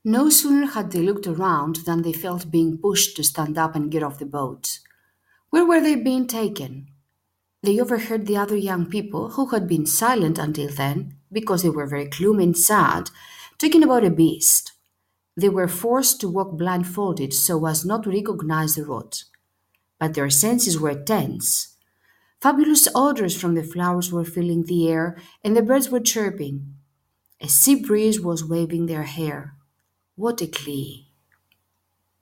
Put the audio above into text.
No sooner had they looked around than they felt being pushed to stand up and get off the boat. Where were they being taken? They overheard the other young people, who had been silent until then because they were very gloomy and sad, talking about a beast. They were forced to walk blindfolded so as not to recognize the road, but their senses were tense. Fabulous odors from the flowers were filling the air, and the birds were chirping. A sea breeze was waving their hair. What a glee!